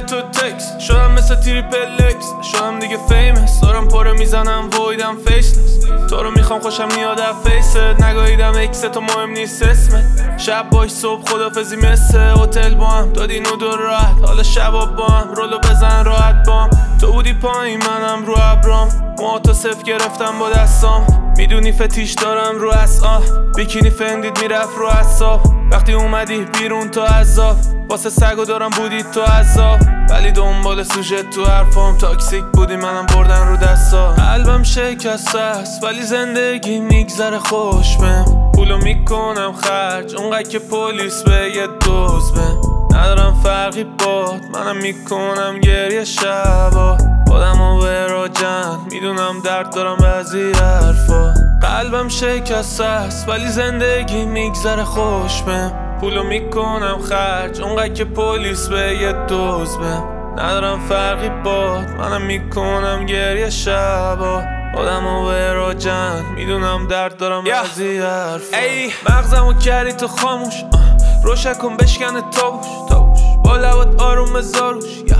تو تکس شدم مثل تریپل اکس شدم دیگه فیمس دارم پاره میزنم وایدم فیسلس تو رو میخوام خوشم میاد از فیست نگاهیدم اکس تو مهم نیست اسمت شب باش صبح خدافزی مثل هتل با هم دادین و دو راحت حالا شبا با هم رولو بزن راحت بام تو بودی پایین منم رو ابرام موهاتو صف گرفتم با دستام میدونی فتیش دارم رو اسا بیکینی فندید میرفت رو حساب وقتی اومدی بیرون تو عذاب واسه سگو دارم بودی تو عذاب ولی دنبال سوژت تو حرفام تاکسیک بودی منم بردن رو دستا قلبم شکسته است ولی زندگی میگذره خوش بهم پولو میکنم خرج اونقدر که پلیس به یه دوز بهم ندارم فرقی باد منم میکنم گریه شبا خودم و وراجن میدونم درد دارم بعضی حرفا قلبم شکسته است ولی زندگی میگذره خوش بهم پولو میکنم خرج اونقدر که پلیس به یه دوز بهم ندارم فرقی باد منم میکنم گریه شبا خودم و وراجن میدونم درد دارم بعضی حرفا ای مغزمو کردی تو خاموش روشن کن بشکنه تابوش با لبات آروم زاروش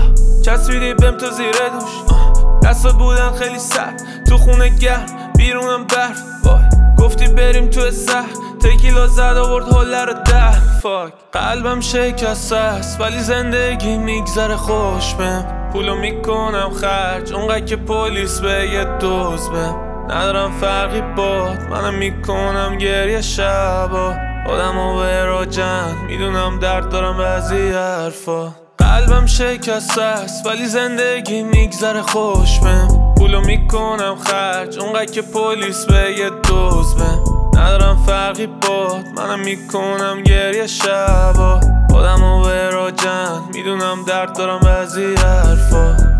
چسبیدی بهم تو زیر دوش دستات بودن خیلی سخت تو خونه گرم بیرونم برف وای گفتی بریم تو سخت تکیلا زد آورد حاله رو ده فاک قلبم شکسته است ولی زندگی میگذره خوش بهم پولو میکنم خرج اونقدر که پلیس به یه دوز بهم ندارم فرقی باد منم میکنم گریه شبا خودم و وراجن میدونم درد دارم بعضی حرفا قلبم شکسته است ولی زندگی میگذره خوش بهم پولو میکنم خرج اونقدر که پلیس به یه دوز بهم ندارم فرقی باد منم میکنم گریه شبا خودم و وراجن میدونم درد دارم بعضی حرفا